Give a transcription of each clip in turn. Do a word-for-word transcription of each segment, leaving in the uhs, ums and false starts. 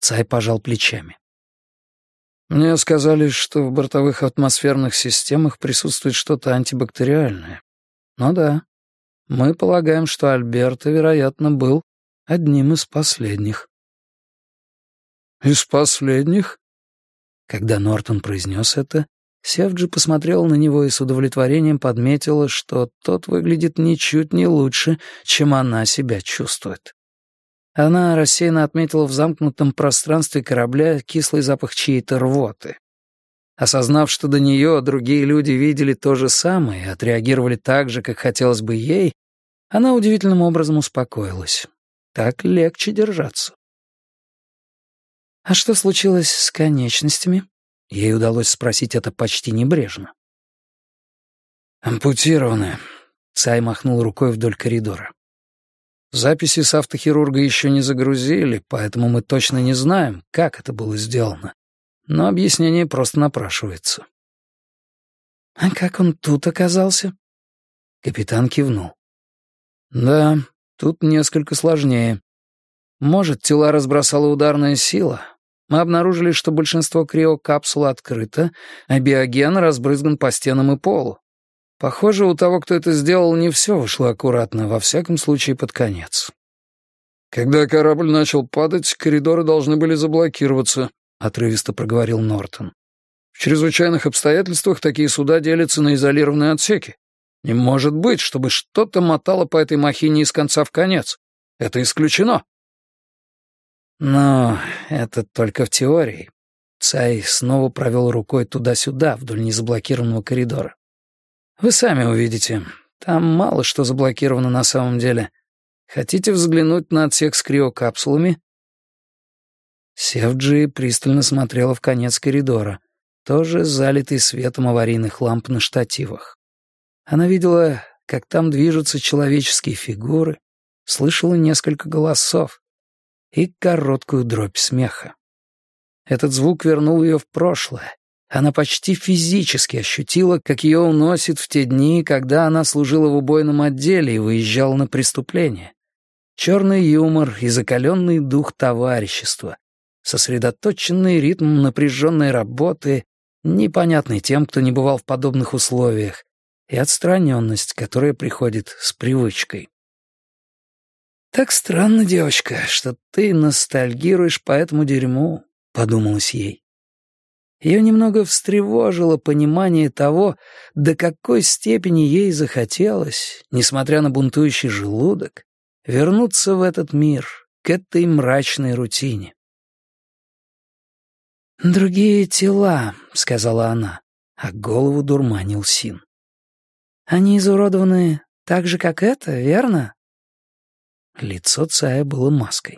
Цай пожал плечами. Мне сказали, что в бортовых атмосферных системах присутствует что-то антибактериальное. Ну да, мы полагаем, что Альберто, вероятно, был одним из последних. Из последних? Когда Нортон произнес это, Севджи посмотрела на него и с удовлетворением подметила, что тот выглядит ничуть не лучше, чем она себя чувствует. Она рассеянно отметила в замкнутом пространстве корабля кислый запах чьей-то рвоты. Осознав, что до нее другие люди видели то же самое и отреагировали так же, как хотелось бы ей, она удивительным образом успокоилась. Так легче держаться. «А что случилось с конечностями?» Ей удалось спросить это почти небрежно. «Ампутированы», — Цай махнул рукой вдоль коридора. «Записи с автохирурга еще не загрузили, поэтому мы точно не знаем, как это было сделано. Но объяснение просто напрашивается». «А как он тут оказался?» Капитан кивнул. «Да, тут несколько сложнее. Может, тела разбросала ударная сила. Мы обнаружили, что большинство криокапсул открыто, а биоген разбрызган по стенам и полу. Похоже, у того, кто это сделал, не все вышло аккуратно, во всяком случае под конец. Когда корабль начал падать, коридоры должны были заблокироваться», — отрывисто проговорил Нортон. «В чрезвычайных обстоятельствах такие суда делятся на изолированные отсеки. Не может быть, чтобы что-то мотало по этой махине из конца в конец. Это исключено». Но это только в теории. Цай снова провел рукой туда-сюда, вдоль незаблокированного коридора. Вы сами увидите, там мало что заблокировано на самом деле. Хотите взглянуть на отсек с криокапсулами?» Севджи пристально смотрела в конец коридора, тоже залитый светом аварийных ламп на штативах. Она видела, как там движутся человеческие фигуры, слышала несколько голосов и короткую дробь смеха. Этот звук вернул ее в прошлое. Она почти физически ощутила, как ее уносит в те дни, когда она служила в убойном отделе и выезжала на преступление. Черный юмор и закаленный дух товарищества, сосредоточенный ритм напряженной работы, непонятный тем, кто не бывал в подобных условиях, и отстраненность, которая приходит с привычкой. «Так странно, девочка, что ты ностальгируешь по этому дерьму», — подумалось ей. Ее немного встревожило понимание того, до какой степени ей захотелось, несмотря на бунтующий желудок, вернуться в этот мир, к этой мрачной рутине. «Другие тела», — сказала она, а голову дурманил Син. «Они изуродованы так же, как это, верно?» Лицо Цая было маской.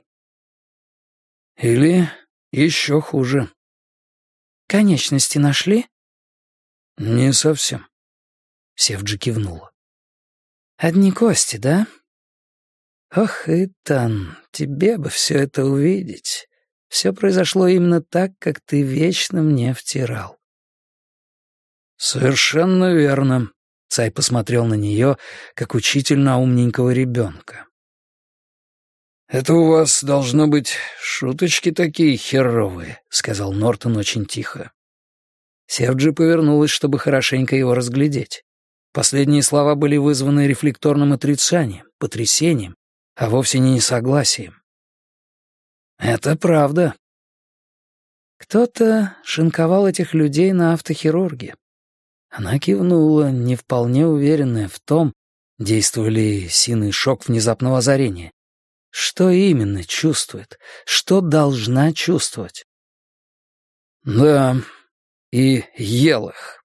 «Или еще хуже». «Конечности нашли?» «Не совсем», — Севджи кивнула. «Одни кости, да? Ох, Итан, тебе бы все это увидеть. Все произошло именно так, как ты вечно мне втирал». «Совершенно верно», — Цай посмотрел на нее, как учитель на умненького ребенка. «Это у вас, должно быть, шуточки такие херовые», — сказал Нортон очень тихо. Севджи повернулась, чтобы хорошенько его разглядеть. Последние слова были вызваны рефлекторным отрицанием, потрясением, а вовсе не несогласием. «Это правда». Кто-то шинковал этих людей на автохирурге. Она кивнула, не вполне уверенная в том, действовали Син и шок внезапного озарения. Что именно чувствует? Что должна чувствовать? «Да, и ел их».